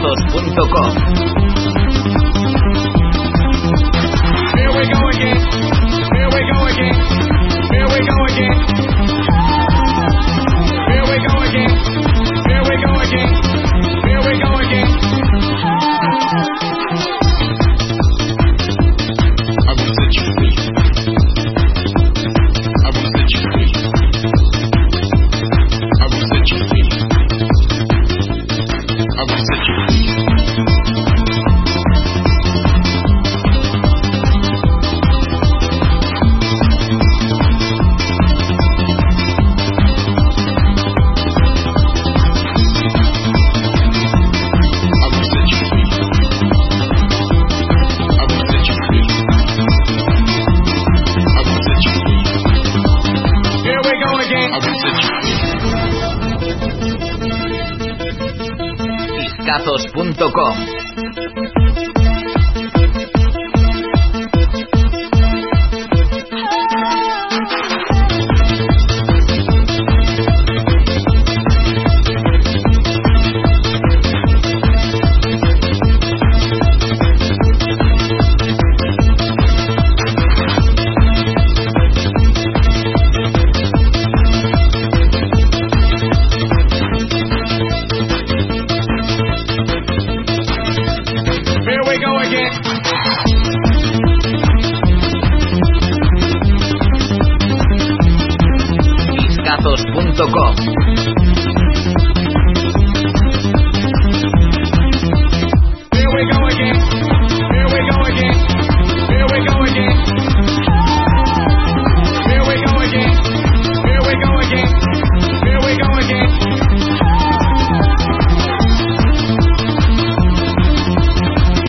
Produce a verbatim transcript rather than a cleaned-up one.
Discazos punto com. Here we go again. Here we go again. Here we go again. Here we go again. Here we go again. Here we go again. I will set you free. I will set you free. I will set you free. I will set you free. Discazos punto com. Discazos punto com.